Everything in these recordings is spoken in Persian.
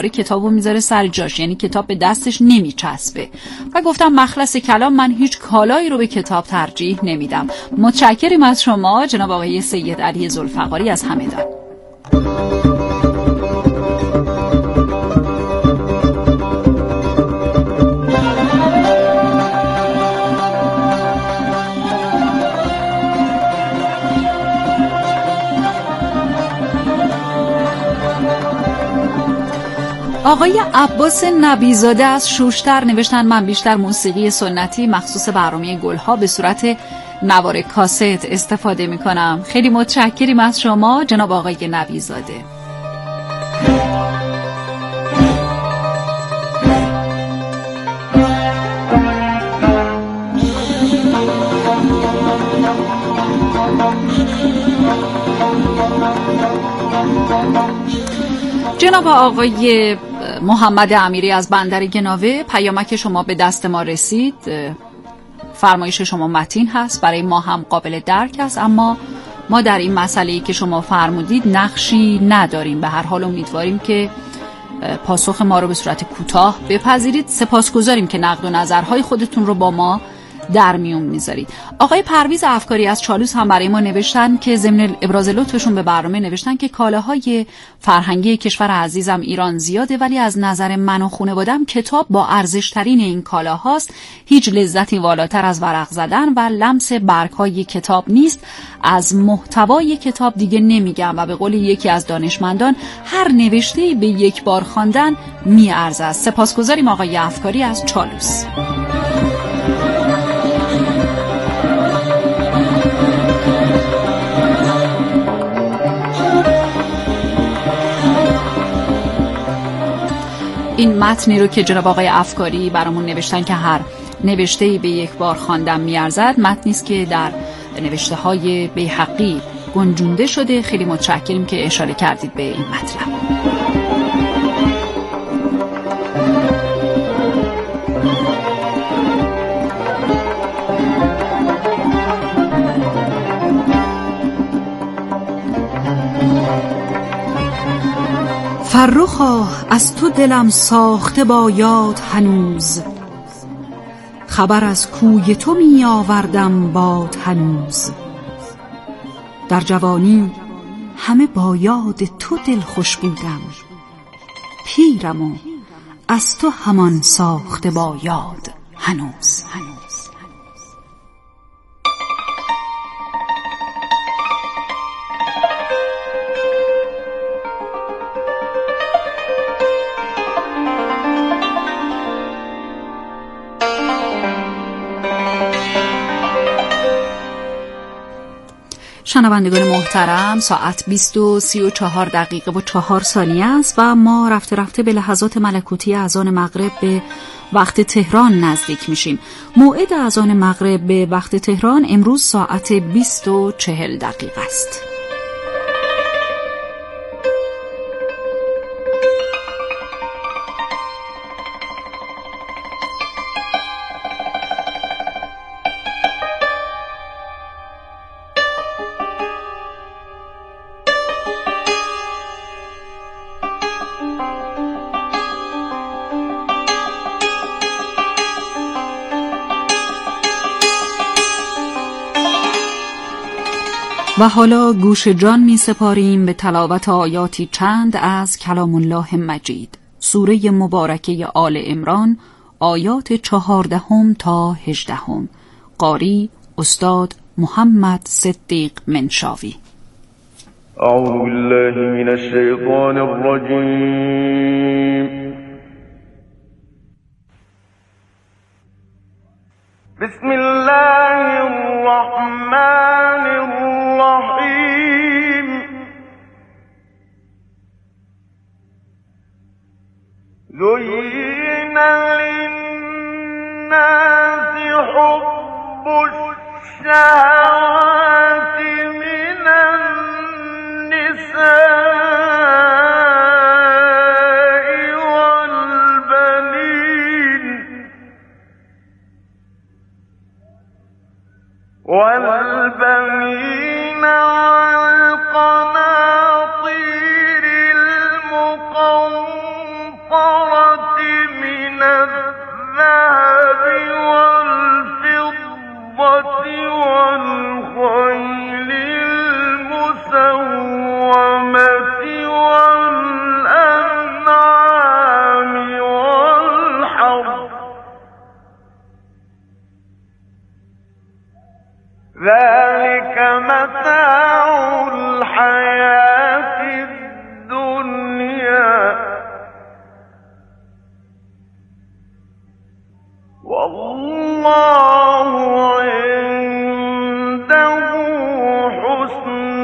کتابو میذاره سر جاش، یعنی کتاب به دستش نمیچسبه. و گفتم مخلص کلام، من هیچ کالایی رو به کتاب ترجیح نمیدم. متشکریم از شما جناب آقای سید علی ذوالفقاری از همدان. آقای عباس نبیزاده از شوشتر نوشتن من بیشتر موسیقی سنتی مخصوص برنامه گلها به صورت نوار کاست استفاده می کنم. خیلی متشکریم از شما جناب آقای نبیزاده. جناب آقای محمد امیری از بندر گناوه، پیامک شما به دست ما رسید. فرمایش شما متین هست، برای ما هم قابل درک است، اما ما در این مسئله‌ای که شما فرمودید نقشی نداریم. به هر حال امیدواریم که پاسخ ما رو به صورت کوتاه بپذیرید. سپاسگزاریم که نقد و نظرهای خودتون رو با ما در میون میذارید. آقای پرویز افکاری از چالوس هم برای ما نوشتن که ضمن ابراز لطفشون به برنامه نوشتن که کالاهای فرهنگی کشور عزیزم ایران زیاده، ولی از نظر من و خانواده‌ام کتاب با ارزش‌ترین این کالاهاست. هیچ لذتی والاتر از ورق زدن و لمس برگ‌های کتاب نیست. از محتوای کتاب دیگه نمیگم و به قول یکی از دانشمندان هر نوشته‌ای به یک بار خواندن میارزه. سپاسگزاریم آقای افکاری از چالوس. این متنی رو که جناب آقای افکاری برامون نوشتن که هر نوشته‌ای به یک بار خواندن میارزد، متنی است که در نوشته‌های بیهقی گنجونده شده. خیلی متشکریم که اشاره کردید به این مطلب. فرخا از تو دلم ساخته با یاد هنوز، خبر از کوی تو می آوردم باد هنوز. در جوانی همه با یاد تو دل خوش بودم، پیرم و از تو همان ساخته با یاد هنوز. شنوندگان محترم، ساعت 20:34 است و ما رفته رفته به لحظات ملکوتی اذان مغرب به وقت تهران نزدیک میشیم. موعد اذان مغرب به وقت تهران امروز ساعت 20:40 است. و حالا گوش جان می سپاریم به تلاوت آیاتی چند از کلام الله مجید، سوره مبارکه آل عمران، آیات 14 تا 18. قاری استاد محمد صدیق منشاوی. اعوذ بالله من الشیطان الرجیم. بسم الله الرحمن الرحیم. زين للناس حب الشهوات من النساء والبنين والقناطير المقنطرة الذهب والفضة والخيل المسومة والأنعام والحرث ذلك متاع الحياة الدنيا والله عنده حسن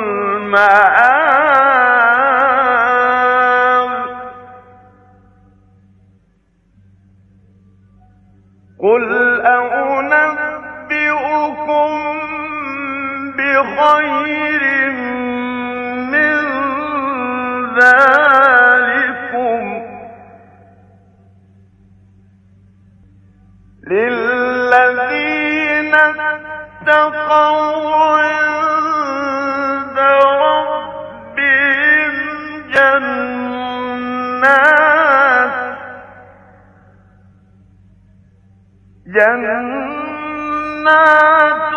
المآب قل أنبئكم بخير من ذلكم للذين اتقوا عند ربهم جنات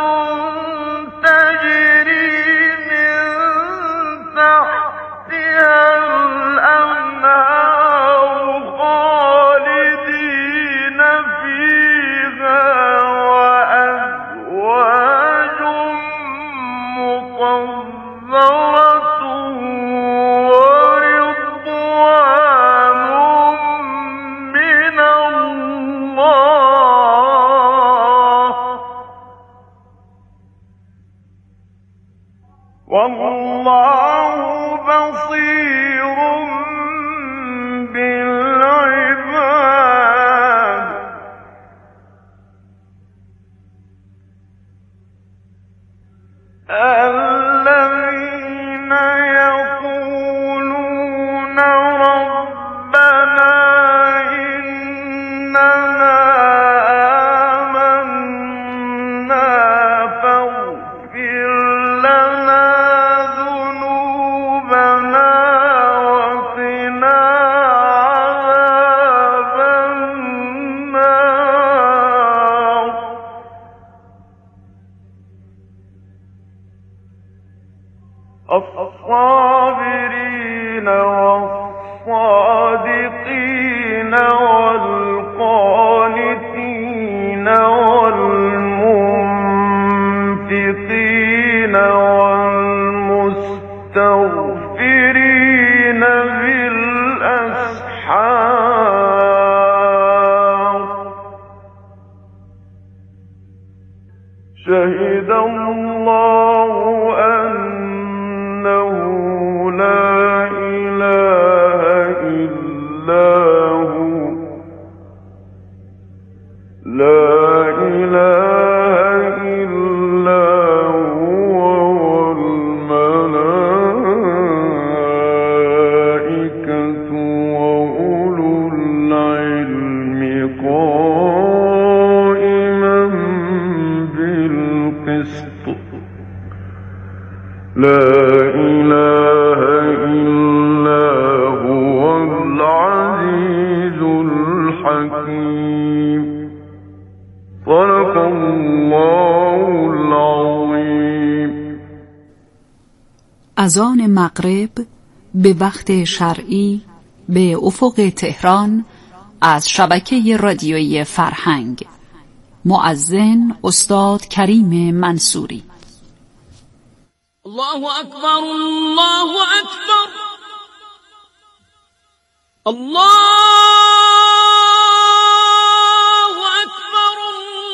تجري من تحتها الأنهار خالدين فيها وأزواج مطهرة ورضوان من الله والله بصير بالعباد الذين يقولون ربنا إننا آمنا فاغفر لنا ذنوبنا وقنا عذاب النار الصابرين والصادقين والقانتين والمنفقين والمستغفرين بالأسحار شهد الله أنه لا إله إلا هو لا إله إلا هو والملائكة وأولو العلم قائما بالقسط لا إله إلا هو العزيز الحكيم صدق الله العظيم. اذان مغرب به وقت شرعی به افق تهران از شبکه رادیویی فرهنگ. مؤذن استاد کریم منصوری. الله أكبر الله أكبر الله أكبر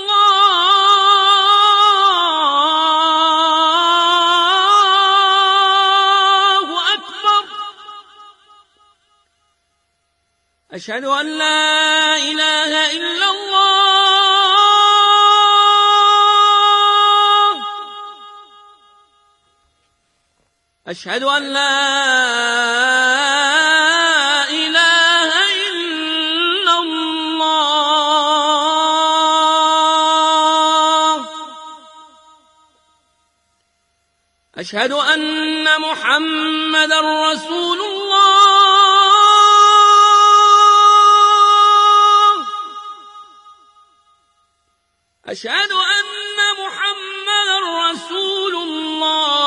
الله أكبر أشهد أن لا إله إلا الله أشهد أن لا إله إلا الله أشهد أن محمدا رسول الله اشهد ان محمد رسول الله.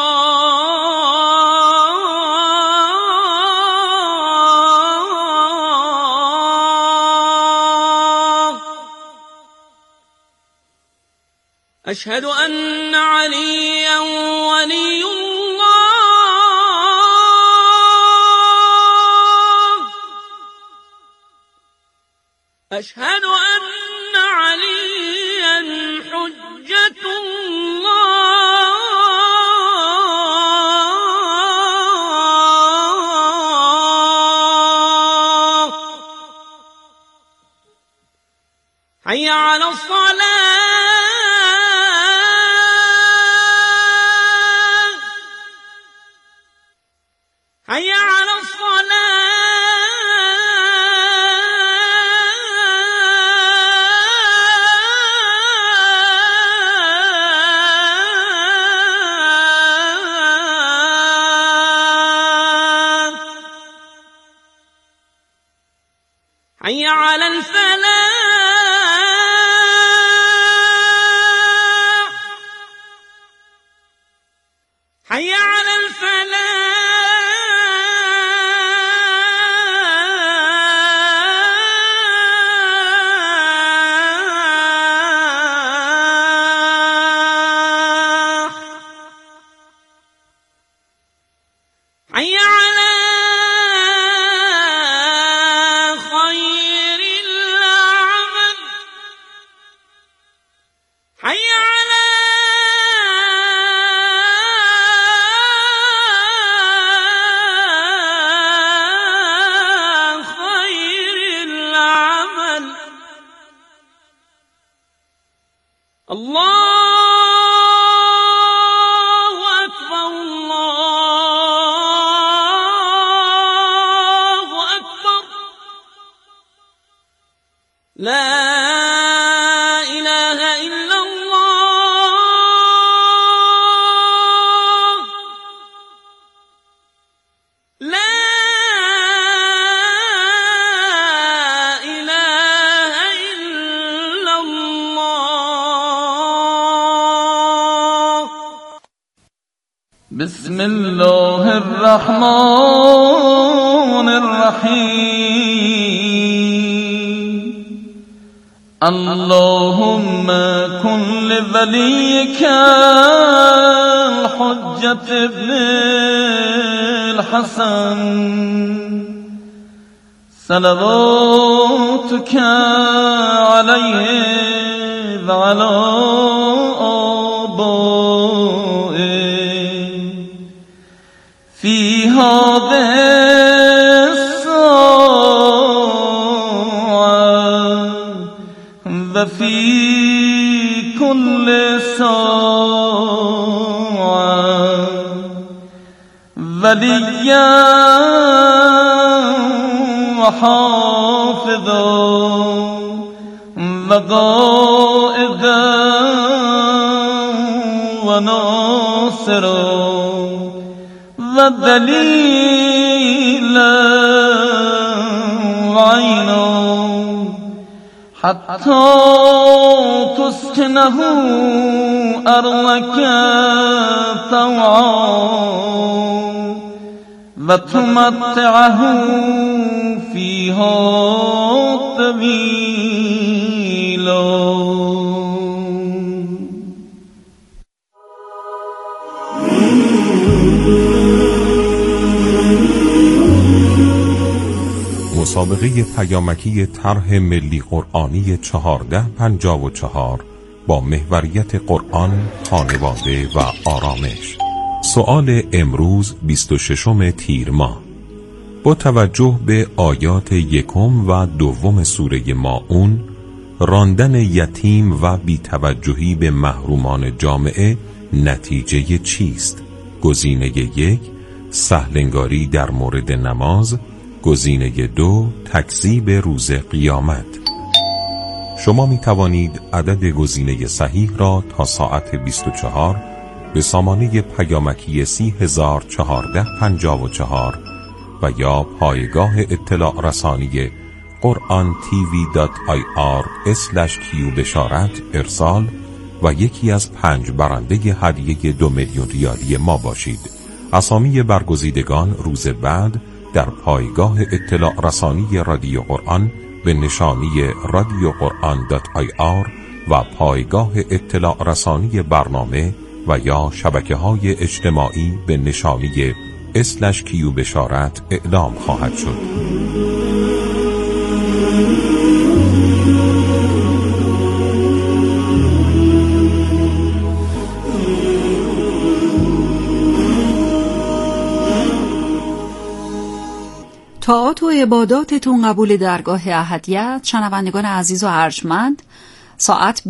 اشهد ان عليا ولي الله. اشهد ان عليا حجة الله. حي على الصلاة. حي على الصلاة. حي على الفلاح. حي على الفلاح. حي على خير العمل. حي على خير العمل. الله أكبر. الله أكبر. لا إله إلا الله. لا إله إلا الله. بسم الله الرحمن الرحيم. اللهم كن لوليك الحجة ابن الحسن صلواتك عليه وعلى آبائه في هذه الساعة وفي كل ساعة وليا وحافظا وقائدا وناصرا ودليلا وعينا حتى تسكنه أرضك طوعا وتمتعه فيها طويلا. مسابقه پیامکی طرح ملی قرآنی 1454 با محوریت قرآن، خانواده و آرامش. سؤال امروز 26 تیر ماه. با توجه به آیات 1 و 2 سوره ماعون، راندن یتیم و بی‌توجهی به محرومان جامعه نتیجه چیست؟ گزینه 1 سهلنگاری در مورد نماز، گزینه 2 تکذیب روز قیامت. شما می توانید عدد گزینه صحیح را تا ساعت 24 به سامانه پیامکی 30454 و یا پایگاه اطلاع رسانی qurantv.ir/q بشارت ارسال و یکی از 5 برنده هدیه 2 میلیون ریالی ما باشید. اسامی برگزیدگان روز بعد در پایگاه اطلاع رسانی رادیو قرآن به نشانی radioquran.ir و پایگاه اطلاع رسانی برنامه و یا شبکه‌های اجتماعی به نشانی /Q-بشارت اعلام خواهد شد. طاعات و عباداتتون قبول درگاه احدیت. شنوندگان عزیز و ارجمند، ساعت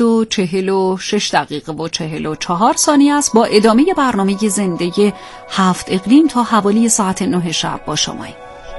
20:46 است. با ادامه برنامه زنده 7 اقلیم تا حوالی ساعت 9 شب با شماییم.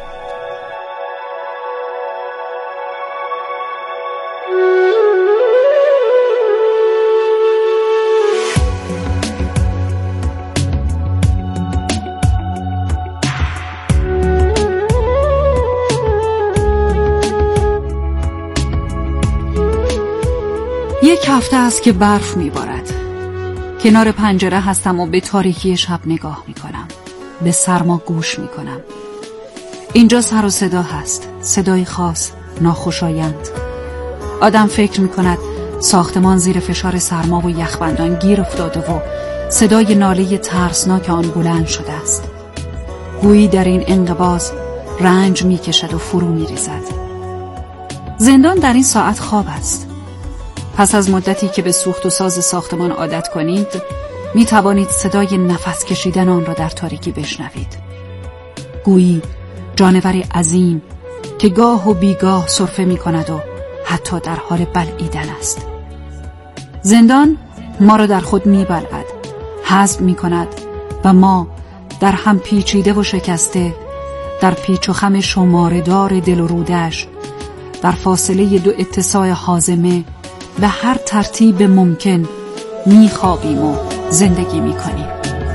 یک هفته است که برف میبارد. کنار پنجره هستم و به تاریکی شب نگاه میکنم. به سرما گوش میکنم. اینجا سر و صدا هست، صدای خاص، ناخوشایند. آدم فکر میکند ساختمان زیر فشار سرما و یخبندان گیر افتاده و صدای ناله ترسناک آن بلند شده است. گویی در این انقباض رنج میکشد و فرو میریزد. زندان در این ساعت خواب است. پس از مدتی که به سوخت و ساز ساختمان عادت کنید، می توانید صدای نفس کشیدن آن را در تاریکی بشنوید. گویی جانوری عظیم که گاه و بیگاه سرفه می کند و حتی در حال بلعیدن است. زندان ما را در خود می بلعد، هضم می کند و ما در هم پیچیده و شکسته، در پیچ و خم شماردار دل و رودش، در فاصله 2 اتساع هاضمه به هر ترتیب ممکن میخوابیم و زندگی میکنیم.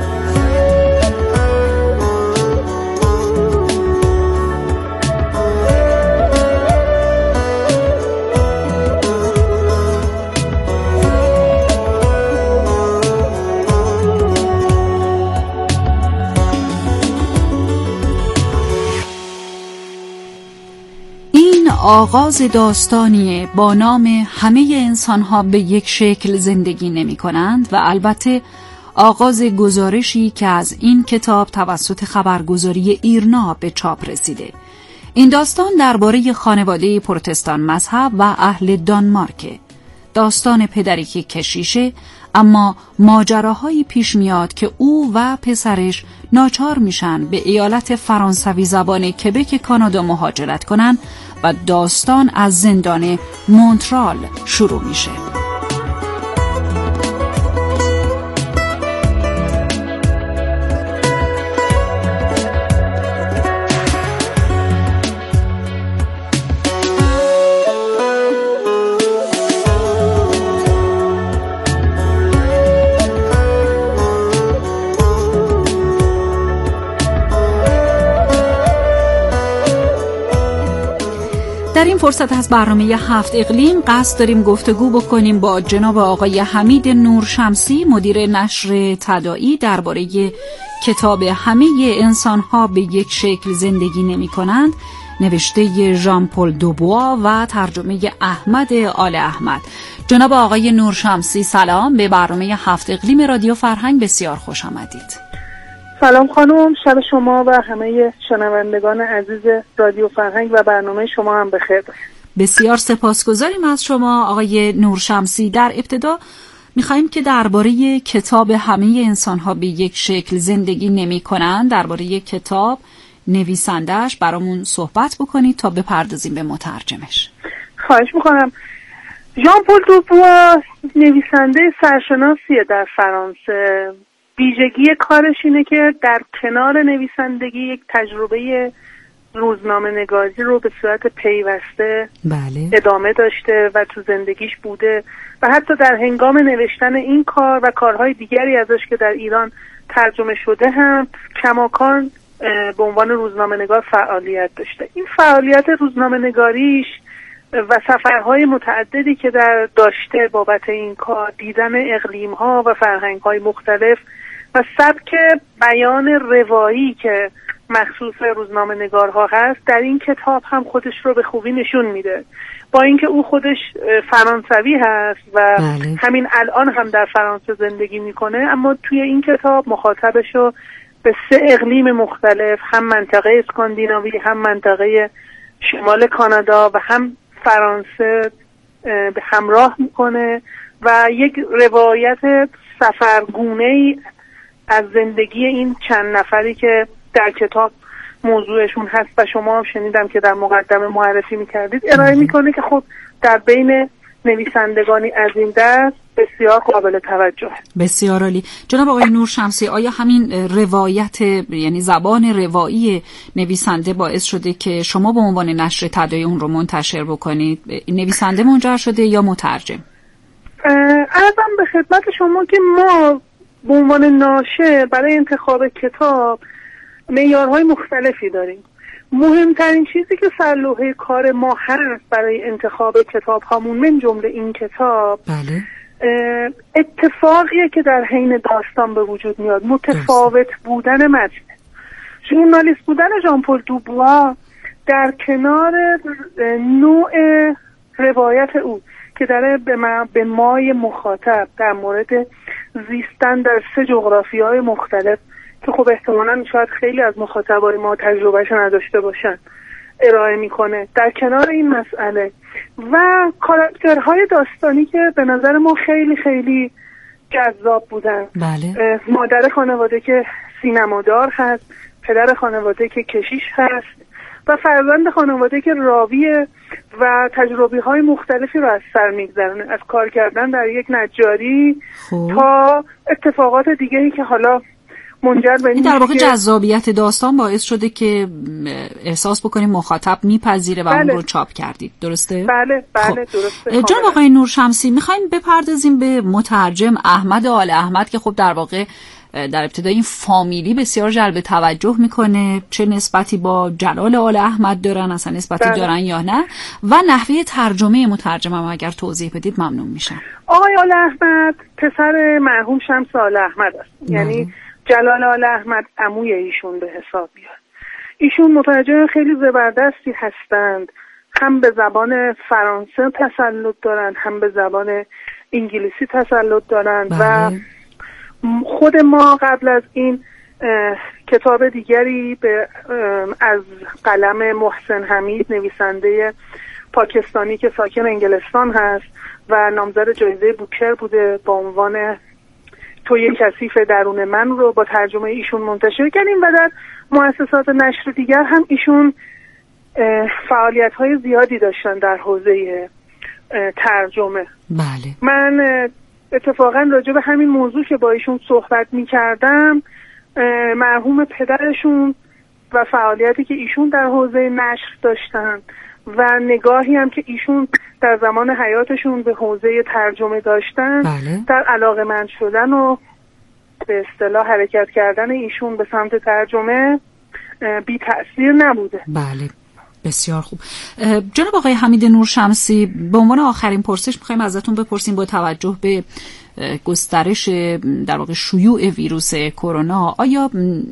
آغاز داستانیه با نام همه انسانها به یک شکل زندگی نمی کنند و البته آغاز گزارشی که از این کتاب توسط خبرگزاری ایرنا به چاپ رسیده. این داستان درباره خانواده پروتستان مذهب و اهل دانمارک. داستان پدری که کشیشه، اما ماجراهایی پیش میاد که او و پسرش ناچار میشن به ایالت فرانسوی زبان کبک کانادا مهاجرت کنن و داستان از زندان مونترال شروع میشه. در این فرصت از برنامه 7 اقلیم قصد داریم گفتگو بکنیم با جناب آقای حمید نورشمسی، مدیر نشر تداعی، درباره کتاب همه انسانها به یک شکل زندگی نمی کنند، نوشته ژان پل دوبوا و ترجمه احمد آل احمد. جناب آقای نورشمسی سلام، به برنامه 7 اقلیم رادیو فرهنگ بسیار خوش آمدید. سلام خانم، شب شما و همه شنوندگان عزیز رادیو فرهنگ و برنامه شما هم بخیر باشه. بسیار سپاسگزاریم از شما آقای نورشمسی. در ابتدا می‌خوایم که درباره کتاب همه انسان‌ها به یک شکل زندگی نمی‌کنند، درباره کتاب، نویسنده‌اش برامون صحبت بکنید تا بپردازیم به مترجمش. خواهش می‌کنم. ژان پل دوبوا نویسنده سرشناسیه در فرانسه. ویژگی کارش اینه که در کنار نویسندگی یک تجربه روزنامه نگاری رو به صورت پیوسته ادامه داشته و تو زندگیش بوده و حتی در هنگام نوشتن این کار و کارهای دیگری ازش که در ایران ترجمه شده هم کماکان به عنوان روزنامه نگار فعالیت داشته. این فعالیت روزنامه نگاریش و سفرهای متعددی که داشته بابت این کار، دیدن اقلیم‌ها و فرهنگ‌های مختلف و سبک بیان روایی که مخصوص روزنامه‌نگارها هست در این کتاب هم خودش رو به خوبی نشون میده. با اینکه او خودش فرانسوی هست و همین الان هم در فرانسه زندگی میکنه، اما توی این کتاب مخاطبش رو به 3 اقلیم مختلف، هم منطقه اسکاندیناوی، هم منطقه شمال کانادا و هم فرانسه به همراه میکنه و یک روایت سفرگونه‌ای از زندگی این چند نفری که در کتاب موضوعشون هست و شما شنیدم که در مقدمه معرفی میکردید ارائه میکنه که خب در بین نویسندگانی از این دست بسیار قابل توجه. بسیار عالی. جناب آقای نورشمسی، آیا همین روایت یعنی زبان روایی نویسنده باعث شده که شما به عنوان نشر تداعی اون رو منتشر بکنید؟ نویسنده منجر شده یا مترجم؟ عرضم به خدمت شما که ما به عنوان ناشر برای انتخاب کتاب معیارهای مختلفی داریم. مهمترین چیزی که سر لوحه کار ما هست برای انتخاب کتاب هامون من جمله این کتاب اتفاقیه که در حین داستان به وجود میاد، متفاوت بودن متن. ژورنالیست بودن ژان پل دوبوا در کنار نوع روایت او که داره به مای مخاطب در مورد زیستن در 3 جغرافیای مختلف که خب احتمالاً شاید خیلی از مخاطبای ما تجربهش نداشته باشن ارائه میکنه، در کنار این مسئله و کاراکترهای داستانی که به نظر ما خیلی خیلی جذاب بودن. بله. مادر خانواده که سینمادار هست، پدر خانواده که کشیش هست و فرزند خانواده که راویه و تجربی‌های مختلفی رو از سر میگذرونه، از کار کردن در یک نجاری تا اتفاقات دیگه‌ای که حالا منجر به این در واقع جذابیت داستان باعث شده که احساس بکنیم مخاطب میپذیره و اون رو چاپ کردید، درسته؟ بله درسته. جناب آقای نورشمسی، میخوایم بپردازیم به مترجم احمد آل احمد که خب در واقع در ابتدای این فامیلی بسیار جلب توجه میکنه، چه نسبتی با جلال آل احمد دارن، اصلا نسبتی دارن یا نه، و نحوه ترجمه مترجم هم اگر توضیح بدید ممنون میشم. آقای آل احمد پسر مرحوم شمس آل احمد است، یعنی جلال آل احمد عموی ایشون به حساب میاد. ایشون مترجم خیلی زبردستی هستند، هم به زبان فرانسه تسلط دارند، هم به زبان انگلیسی تسلط دارند و خود ما قبل از این کتاب دیگری از قلم محسن حمید، نویسنده پاکستانی که ساکن انگلستان هست و نامزد جایزه بوکر بوده، با عنوان توی کثیف درون من رو با ترجمه ایشون منتشر کردیم و در مؤسسات نشر دیگر هم ایشون فعالیت‌های زیادی داشتن در حوزه ترجمه. بله. من اتفاقا راجع به همین موضوع که با ایشون صحبت می‌کردم، مرحوم پدرشون و فعالیتی که ایشون در حوزه نشر داشتن و نگاهی هم که ایشون در زمان حیاتشون به حوزه ترجمه داشتن، در علاقه‌مند شدن و به اصطلاح حرکت کردن ایشون به سمت ترجمه بی تأثیر نبوده. بله، بسیار خوب. جناب آقای حمید نورشمسی، به عنوان آخرین پرسش می‌خوایم ازتون بپرسیم با توجه به گسترش در واقع شیوع ویروس کرونا، آیا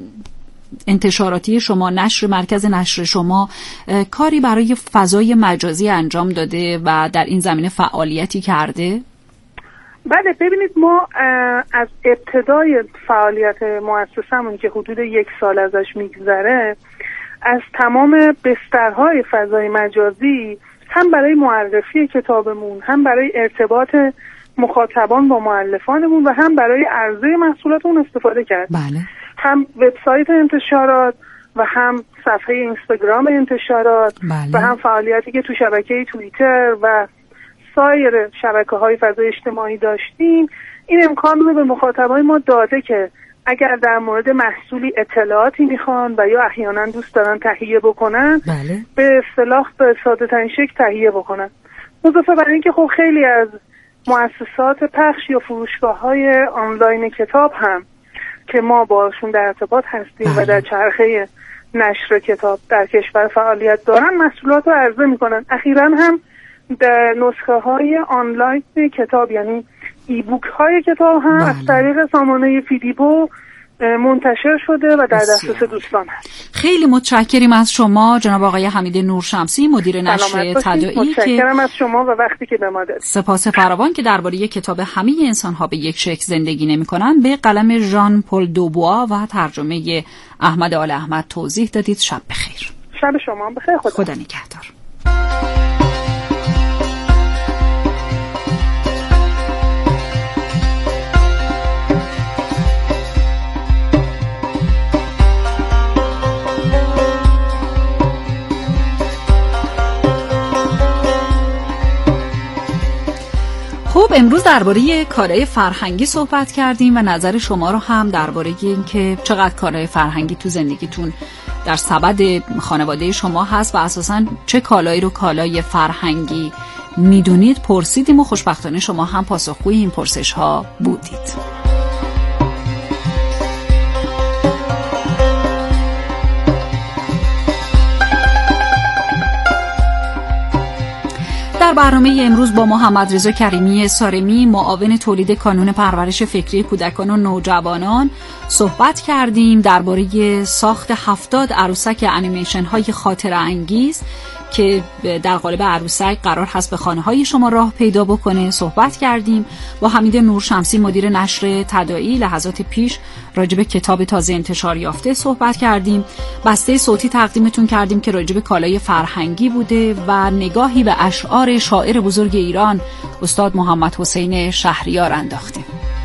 انتشاراتی شما، مرکز نشر شما کاری برای فضای مجازی انجام داده و در این زمینه فعالیتی کرده؟ بله، ببینید ما از ابتدای فعالیت مؤسسمون که حدود 1 سال ازش میگذره، از تمام بسترهای فضای مجازی هم برای معرفی کتابمون، هم برای ارتباط مخاطبان با مؤلفانمون و هم برای عرضه محصولاتمون استفاده کرد. بله. هم وبسایت انتشارات و هم صفحه اینستاگرام انتشارات. بله. و هم فعالیتی که تو شبکه توییتر و سایر شبکه‌های فضای اجتماعی داشتیم، این امکان رو به مخاطبای ما داده که اگر در مورد محصولی اطلاعاتی میخوان و یا احیانا دوست دارن تهیه بکنن، بله. به اصطلاح به ساده ترین شکل تهیه بکنن. اضافه بر این که خب خیلی از مؤسسات پخش یا فروشگاه‌های آنلاین کتاب هم که ما باشون در ارتباط هستیم و در چرخه نشر کتاب در کشور فعالیت دارن، محصولات رو عرضه میکنن. اخیراً هم در نسخه های آنلاین کتاب، یعنی ای بوک های کتاب هم از طریق سامانه فیدیبو منتشر شده و در دسترس دوستان هست. خیلی متشکریم از شما جناب آقای حمید نورشمسی، مدیر نشر تداعی. متشکرم از شما و وقتی که به ما دادید. سپاس فراوان که درباره کتاب همه انسان‌ها به یک شکل زندگی نمی‌کنند به قلم ژان پل دوبوا و ترجمه احمد آل احمد توضیح دادید. شب بخیر. شب شما بخیر. خدا نگهدار. خب امروز درباره کارهای فرهنگی صحبت کردیم و نظر شما رو هم درباره اینکه چقدر کارهای فرهنگی تو زندگیتون در سبد خانواده شما هست و اساساً چه کالایی رو کالای فرهنگی میدونید پرسیدیم و خوشبختانه شما هم پاسخگوی این پرسش ها بودید. در برنامه امروز با محمد رضا کریمی سارمی، معاون تولید کانون پرورش فکری کودکان و نوجوانان صحبت کردیم درباره ساخت 70 عروسک انیمیشن های خاطره انگیز که در قالب عروسک قرار هست به خانه های شما راه پیدا بکنه صحبت کردیم. با حمید نورشمسی مدیر نشر تداعی لحظات پیش راجع به کتاب تازه انتشار یافته صحبت کردیم. بسته صوتی تقدیمتون کردیم که راجع به کالای فرهنگی بوده و نگاهی به اشعار شاعر بزرگ ایران استاد محمد حسین شهریار انداختیم.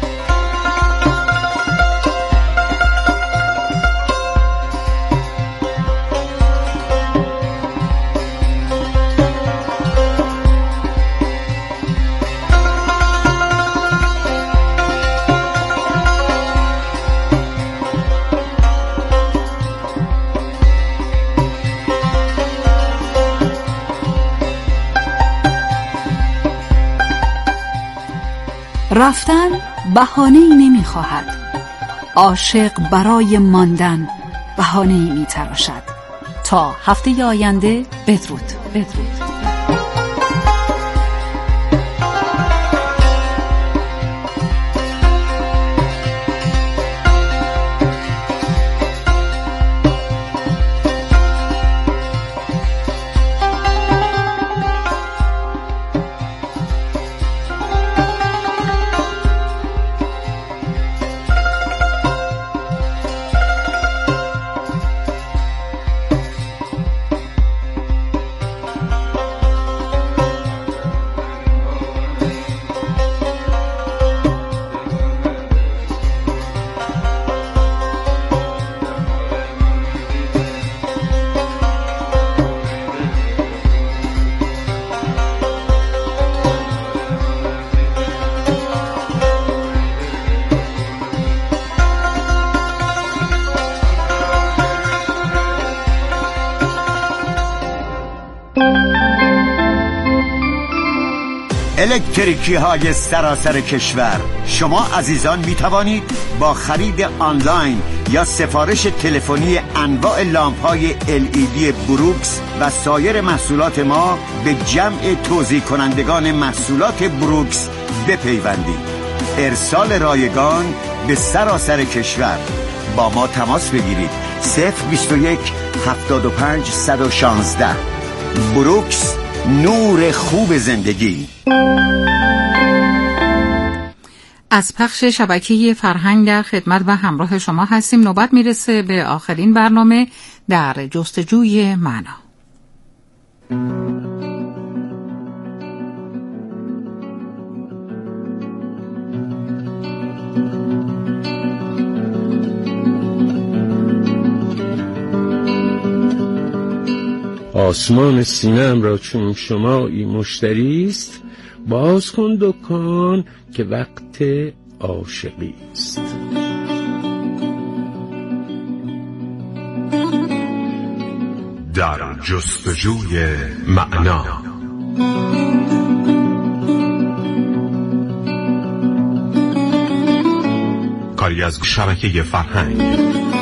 رفتن بهانه‌ای نمی‌خواهد، عاشق برای ماندن بهانه‌ای می‌تراشد. تا هفته آینده بدرود. الکتریکی های سراسر کشور، شما عزیزان می توانید با خرید آنلاین یا سفارش تلفنی انواع لامپ های LED بروکس و سایر محصولات ما به جمع توزیع کنندگان محصولات بروکس بپیوندید. ارسال رایگان به سراسر کشور. با ما تماس بگیرید 021 75 116. بروکس، نور خوب زندگی. از پخش شبکه فرهنگ در خدمت و همراه شما هستیم. نوبت میرسه به آخرین برنامه در جستجوی معنا. آسمان سینه‌ام را چون شمایی مشتری است، باز کن دکان که وقت عاشقی است. در جستجوی معنا. کاری از شبکه فرهنگ